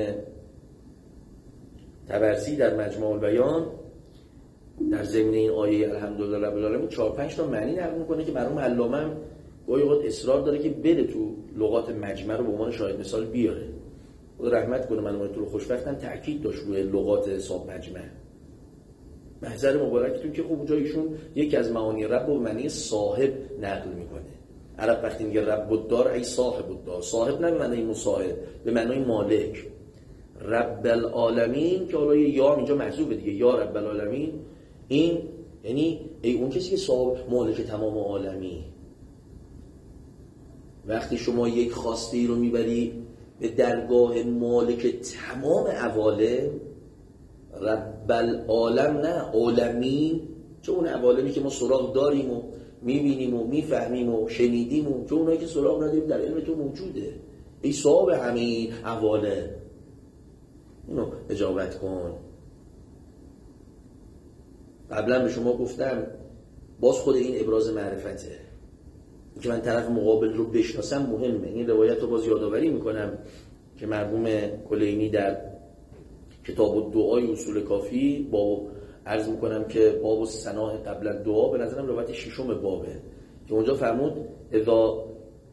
طبرسی در مجموع البیان در ضمن این آیه الحمدلله رب العالمین چهار پنج تا معنی نقل میکنه که مرحوم علامه هم گاهی اوقات اصرار داره که بره تو لغات مجمع رو به عنوان شاهد مثال بیاره. خدا رحمت کنه، من تو رو خوشبختم تاکید داشت روی لغات حساب مجمع. محضر مبارکتون که خب اونجا ایشون یکی از معانی رب و معنی صاحب نقل میکنه. عرب وقتی میگه رب الدار ای صاحب الدار، صاحب نه به معنی مساعد، به معنی مالک. رب العالمین که حالا یا اینجا محذوفه دیگه، یا رب العالمین، این یعنی ای اون کسی که صاحب مالک تمام عالمی. وقتی شما یک خواسته رو میبری به درگاه مالک تمام عوالم، رب العالم نه عالمی، چون اون عوالمی که ما سراغ داریم و میبینیم و میفهمیم و شنیدیم و چون اونایی که سراغ نداریم در علم تو موجوده. ای صاحب همه این عوالم، اینو اجابت کن. قبلا به شما گفتم باز خود این ابراز معرفته، که من طرف مقابل رو بشناسم مهمه. این روایت رو باز یادآوری میکنم که مرحوم کلینی در کتاب الدعای اصول کافی با عرض میکنم که باب ثناء قبل الدعا، به نظرم روایت ششم بابه، که اونجا فرمود اذا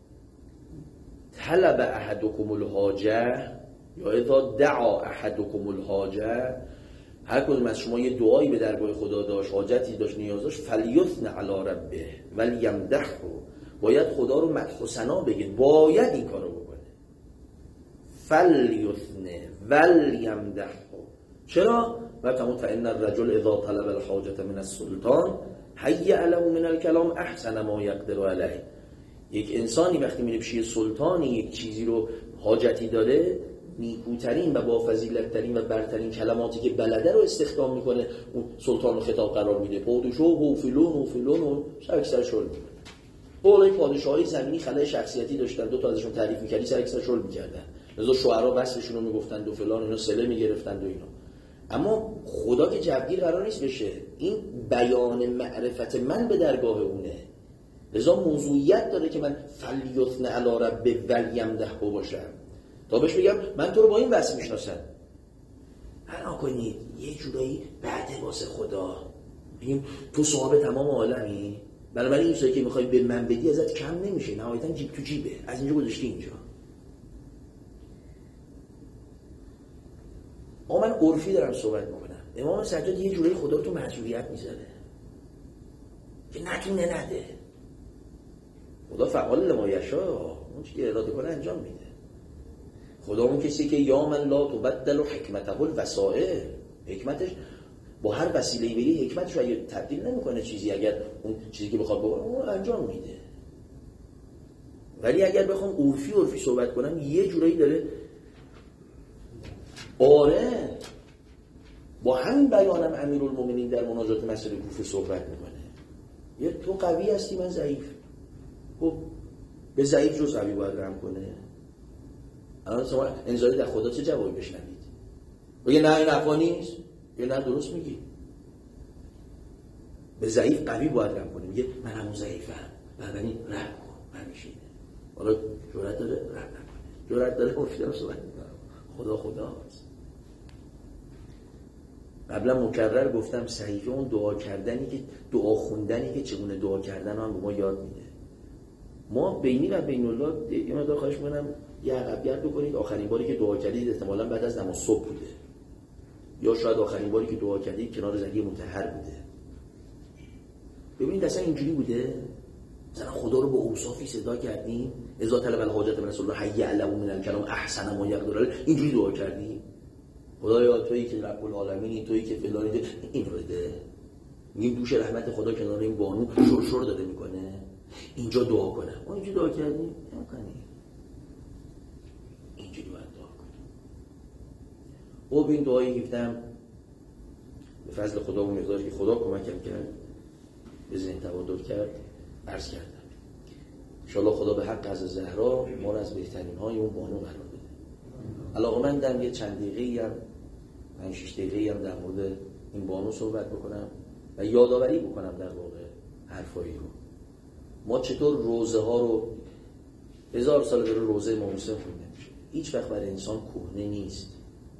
طلب احدکم الحاجه یا اذا دعا احدکم الحاجه، هر کدوم از شما یه دعایی به درگاه خدا داشت، حاجتی داشت، نیاز داشت، فلیثن علی ربه ولیمدحه، باید خدا رو مدح و ثنا بگه، باید این کارو بکنه. فلیثن ولیمدحه. چرا؟ و تمام فإن الرجل اذا طلب الحاجة من السلطان هيأ له من الكلام احسن ما يقدر عليه. یک انسانی وقتی میره پیش سلطانی یک چیزی رو حاجتی داره، نیکوترین و با فضیلت‌ترین و برترین کلماتی که بلده رو استخدام میکنه، اون سلطان رو خطاب قرار میده، پادشاه و فلان و فلان و سر سر شل میکنه. بالای پادشاهی زمینی خلای شخصیتی داشتن، دو تا ازشون تعریف میکردی سر سر شل میکردن، لذا شعرا وصفشون رو میگفتن و فلان، اینا سله میگرفتن و اینا. اما خدا که جبگیر قرار نیست بشه، این بیان معرفت من به درگاه اونه، لذا موضوعیت داره که من فلیثن علی رب ولیمدحه باشم، تا بهش بگم من تو رو با این وصف میشناسم. حالا کنید یه جورایی بعد واسه خدا بگیم تو صاحب تمام عالمی، بنابراین این چیزی که میخوای به من بدی ازت کم نمیشه، نهایتا جیب تو جیبه، از اینجا گذاشتی اینجا. اما من عرفی دارم صحبت میکنم. امام سجاد یه جورایی خدا رو تو محجوریت میذاره که نتونه نده. خدا فعال لما یشاء، اون چیزی که اراده کنه انجام میده. خدا اون کسی که یا من لا تبدل حکمته الوسائل، حکمتش با هر وسیله‌ای بری حکمتش رو اگه تبدیل نمیکنه چیزی، اگر اون چیزی که بخواد بکنه اون انجام میده. ولی اگر بخوام عرفی عرفی صحبت کنم یه جورایی داره، آره با همین بیانم امیرالمومنین در مناجات مسجد کوفه صحبت میکنه، یه تو قوی هستی من ضعیف، خب به ضعیف جز قوی باید رحم کنه. الان شما انزالی در خدا چه جوابی بشنوید؟ بگه نه این حرفا نیست، یا نه درست میگی. به ضعیف قوی باید رحم کنه، میگه من همون ضعیفم، بنابراین رحم کن، من میشینه. حالا جرأت داره رحم نکنه، جرأت داره مفتیان صحبت میکنه، خدا خداست. قبلا مکرر گفتم صحیفه اون دعا کردنی که دعا خوندنی که چگونه دعا کردن رو هم به ما یاد میده. ما بینی و بین الله یه مقدار خواهش می‌کنم یه عقب گرد بکنید. آخرین باری که دعا کردید احتمالاً بعد از نماز صبح بوده، یا شاید آخرین باری که دعا کردید کنار زدی مطهر بوده. ببینید اصلا اینجوری بوده، مثلا خدا رو با اوصافی صدا کردیم، اذا طلب الحاجت من رسول الله هيأ له من الكلام احسن ما يقدر عليه، اینجوری دعا کردیم خدایا تویی که رب العالمینی، تویی که فلانی، ده. این رو بده. این دوش رحمت خدا کنار این بانو شرشر داره میکنه، اینجا دعا کنم. ما اینجا دعا کردیم نکنیم، اینجوری باید دعا کنیم. خب این دعایی گفتم به فضل خدا و مقداری که خدا کمکم کرد به ذهن تبادر کرد عرض کردم. انشاءالله خدا به حق از زهرا ما رو از بهترین های اون بانو قرار بده. علاقمندم یه چند دقیقه‌ای هم پنج شش دقیقه‌ای هم در مورد این بانو صحبت بکنم و یادآوری بکنم در واقع حرفایی رو. ما چطور روزه ها رو هزار سال داره روزه امام حسین خونده میشه، هیچ وقت برای انسان کهنه نیست.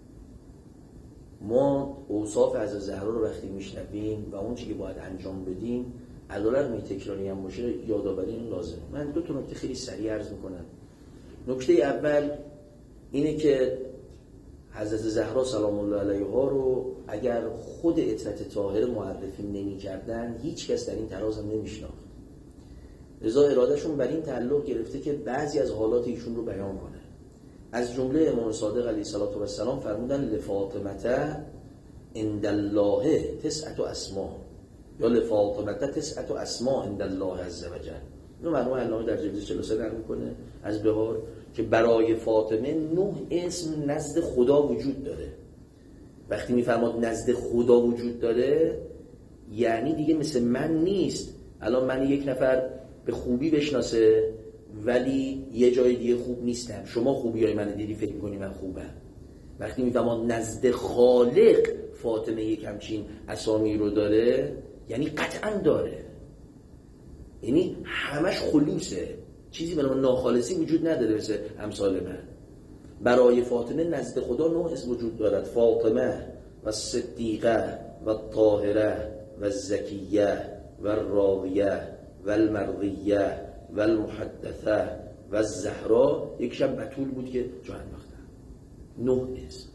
ما اوصاف از زهرا رو وقتی میشنویم و اون چیزی که باید انجام بدیم علاوه بر تکراری هم باشه یادآوری این لازمه. من دو تا نکته خیلی سریع عرض میکنم. نکته اول اینه که حضرت زهرا سلام الله علیها رو اگر خود عترت طاهره معرفی نمی کردن هیچ کس در این تراز هم نمی شناخت. لذا ارادهشون بر این تعلق گرفته که بعضی از حالات ایشون رو بیان کنه. از جمله امام صادق علیه السلام فرمودن لفاطمه عند الله تسعة اسماء یا لفاطمه تسعة اسماء عند الله عز وجل. اینو مرحوم علامه در جلد چهل و سه نقل می‌کنه از بهار که برای فاطمه نه اسم نزد خدا وجود داره. وقتی میفرماد نزد خدا وجود داره یعنی دیگه مثل من نیست. الان من یک نفر به خوبی بشناسه ولی یه جای دیگه خوب نیستم. شما خوبیای من دیدی فکر می‌کنی من خوبم. وقتی میفرماد نزد خالق فاطمه یک همچین اسامی رو داره یعنی قطعا داره، یعنی همش خلوصه، چیزی به نام ناخالصی وجود نداره مثل امثال من. برای فاطمه نزد خدا نه اسم وجود دارد: فاطمه و صدیقه و طاهره و زکیه و راویه و المرضیه و المحدثه و زهرا. یک شب بتول بود که جا انداختن نه اسم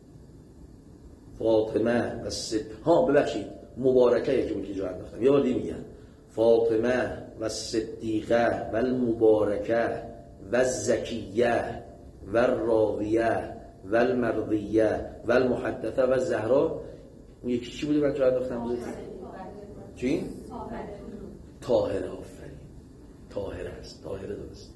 فاطمه و صد ها ببخشید مبارکه یکی بود که جا انداختن. یه بار دیگه میگن فاطمه و صدیقه و المبارکه و زکیه و راویه و المرضیه و المحدثه و زهرا. اون یکی چی بوده من جا انداختن بوده؟ چی؟ طاهره. آفرین، طاهره است. طاهره درست.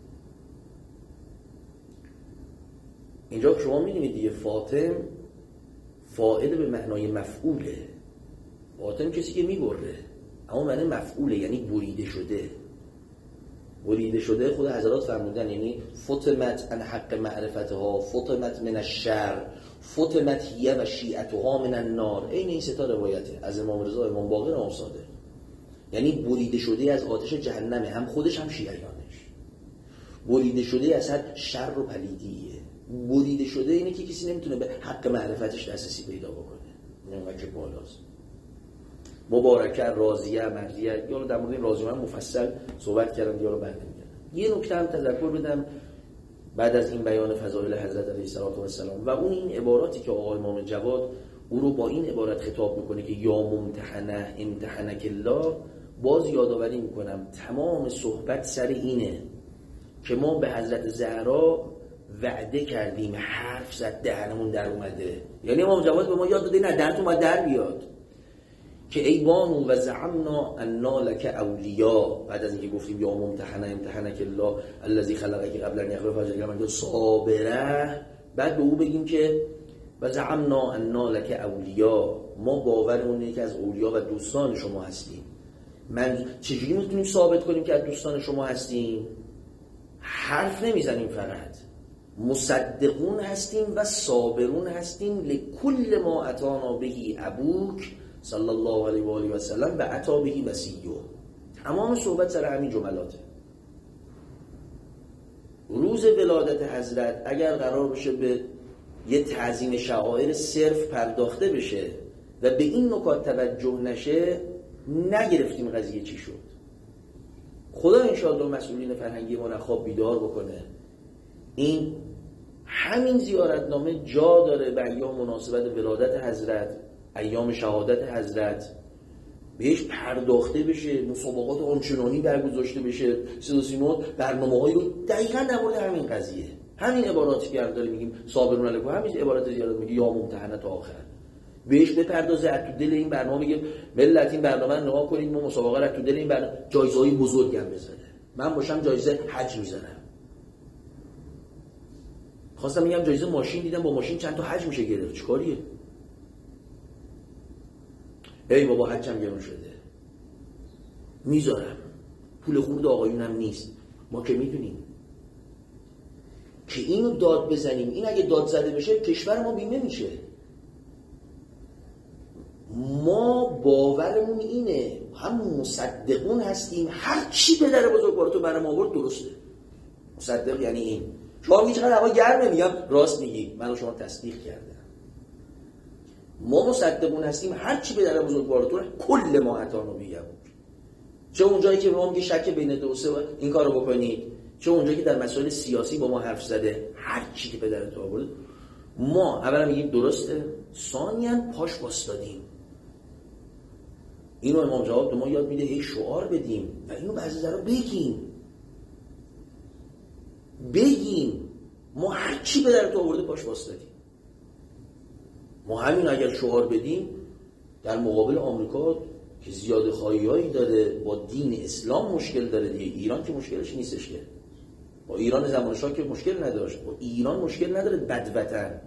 اینجا شما می‌بینید دیگه فاطم فاعل به معنای مفعوله. فاطم کسی که میبره، اما معنی مفعوله یعنی بریده شده. بریده شده خود حضرات فرمودن یعنی فطمت عن حق معرفتها، فطمت من الشر، فطمت هیه و شیعتها من النار. این این سه تا روایته از امام رضا، امام باقر و امام صادق. یعنی بریده شده از آتش جهنمه، هم خودش هم شیعیانش. بریده شده از هر شر و پلیدیه. بریده شده اینه که کسی نمیتونه به حق معرفتش دسترسی پیدا بکنه. اینقدر که بالاست. مبارکه، راضیه، مرضیه، یا در مورد راضیه من مفصل صحبت کردم، یا رو بعد میگم. یه نکته هم تذکر بدم بعد از این بیان فضایل حضرت علیه السلام و اون این عباراتی که آقای امام جواد او رو با این عبارت خطاب میکنه که یا ممتحنه امتحنک الله. باز یادآوری میکنم تمام صحبت سر اینه که ما به حضرت زهرا وعده کردیم، حرف زد دهنمون در اومده. یعنی امام جواد به ما یاد داده نه درتون باید در بیاد که ای بانو و زعمنا انا لک اولیا. بعد از اینکه گفتیم یا ممتحنه امتحنک الله الذی خلقک قبل ان یخلق فجعل صابره، بعد به او بگیم که و زعمنا انا لک اولیا، ما باورمون اینه که از اولیا و دوستان شما هستیم. من چجوری میتونیم ثابت کنیم که از دوستان شما هستیم؟ حرف نمیزنیم، فقط مصدقون هستیم و صابرون هستیم لکل ما اتانا بهی ابوک صلی الله علیه و آله و سلم و عطا بهی وصیه. تمام صحبت سر همین جملاته. روز ولادت حضرت اگر قرار بشه به یه تعظیم شعائر صرف پرداخته بشه و به این نکات توجه نشه، نگرفتیم قضیه چی شد. خدا انشاءالله مسئولین فرهنگی ما خواب بیدار بکنه. این همین زیارتنامه جا داره به ایام مناسبت ولادت حضرت، ایام شهادت حضرت بهش پرداخته بشه، مسابقات آنچنانی برگزاشته بشه، صدا سیما برنامه‌هایی رو دقیقاً در مورد همین قضیه، همین عباراتی که داریم میگیم صابرون علیکم، همین عبارات زیاد میگه یا ممتحنه تا آخر، بهش بپردازه. از تو دل این برنامه میگه ملت این برنامه رو نگاه کنید، ما مسابقه رو تو دل این برنامه جایزه‌های بزرگی هم بزنه. من باشم جایزه حج میزنم. خواستم میگم جایزه ماشین دیدم، با ماشین چند تا حج میشه گرفت. چیکاریه؟ ای بابا حجم گرون شده، میذارم، پول خورد آقایونم نیست. ما که میدونیم که اینو داد بزنیم، این اگه داد زده بشه کشور ما بیمه میشه. ما باورمون اینه، هم مصدقون هستیم، هر چی به در بزرگوارتو برام آورد درسته. مصدق یعنی این. شما میگی چقدر هوا گرمه، میگم راست میگی، من و شما تصدیق کردم. ما مصدقون هستیم، هر چی به در بزرگوارتون کل ما اتانو بگم، چه اونجایی که به ما میگه شک بین دو سه این کارو بکنید، چه اونجایی که در مسائل سیاسی با ما حرف زده، هر چی که به در تو آورد ما اولا میگیم درسته، ثانیاً پاش باستادیم. اینو امام جواد به ما یاد میده هی شعار بدیم و اینو بعضی ذرا بگیم بگیم ما هر چی به در تو آورده پاش باستادیم. ما همین اگر شعار بدیم در مقابل آمریکا که زیاده خواهی‌هایی داره، با دین اسلام مشکل داره دیگه. ایران که مشکلش نیستش که، با ایران زمان شاه که مشکل نداشت، با ایران مشکل نداره بدوطن.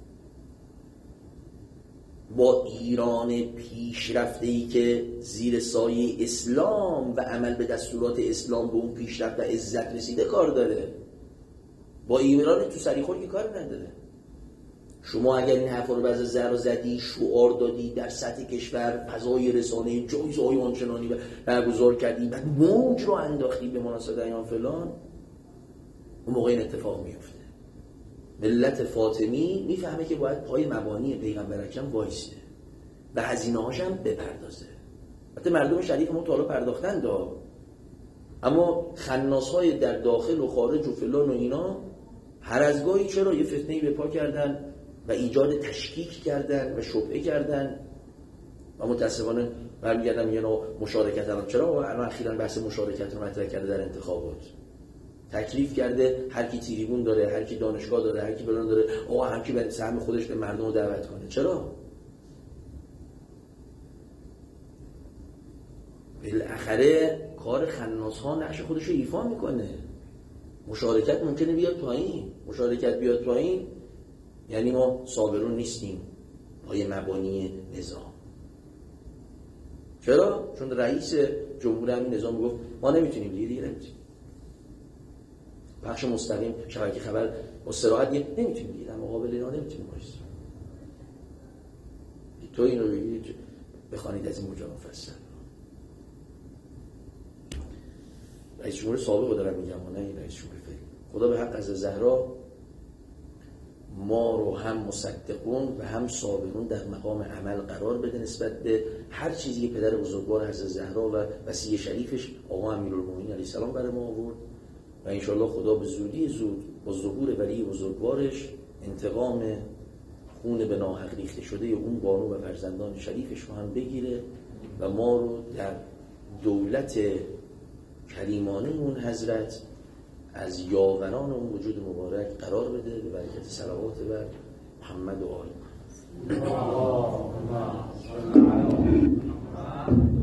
با ایران پیشرفته‌ای که زیر سایه اسلام و عمل به دستورات اسلام به اون پیشرفت و عزت رسیده کار داره. با ایران تو سریخور که کار نداره. شما اگر این حرفا رو بعضی ذره زدی، شعار دادی، در سطح کشور فضای رسانه جایزه‌های آنچنانی برگزار کردی، بعد موج رو انداختی به مناسبت ایام فلان، اون موقع این اتفاق میفته. ملت فاطمی میفهمه که باید پای مبانی پیغمبر اکرم وایسته و هزینه‌هاش هم بپردازه. البته مردم شریف ما تا حالا پرداختن دا، اما خناس‌های در داخل و خارج و فلان و اینا هر از گاهی چرا یه فتنه‌ای به پا کردن و ایجاد تشکیک کردن و شبهه کردن و متاسفانه برمیگردم یه نوع مشارکت هم. چرا الان اخیراً بحث مشارکت رو مطرح کرده در انتخابات، تکلیف کرده هر کی تریبون داره، هر کی دانشگاه داره، هر کی فلان داره، آقا هر کی به سهم خودش به مردم رو دعوت کنه. چرا؟ بالاخره کار خناس‌ها نقش خودش رو ایفا میکنه. مشارکت ممکنه بیاد پایین، مشارکت بیاد پایین یعنی ما صابرون نیستیم پای مبانی نظام. چرا؟ چون رئیس جمهور همین نظام میگفت ما نمیتونیم دیگه دیگه نمیتونیم. بخش مستقیم شبکه خبر با صراحت دیگه نمیتونیم دیگه در مقابل اینا نمیتونیم بایستیم. تو این رو بگید بخوانید از این مجا مفصل. رئیس جمهور سابق رو دارم میگم و نه این رئیس جمهور فعلی. خدا به حق از زهرا ما رو هم مصدقون و هم صابرون در مقام عمل قرار بده نسبت به هر چیزی که پدر بزرگوار حضرت زهرا و وصی شریفش آقا امیرالمومنین علیه السلام برای ما آورد و انشالله خدا به زودی زود با ظهور ولی بزرگوارش انتقام خون به ناحق ریخته شده اون بانو و فرزندان شریفش رو هم بگیره و ما رو در دولت کریمانه اون حضرت از یاوران اون وجود مبارک قرار بده به برکت صلوات بر محمد و آل محمد.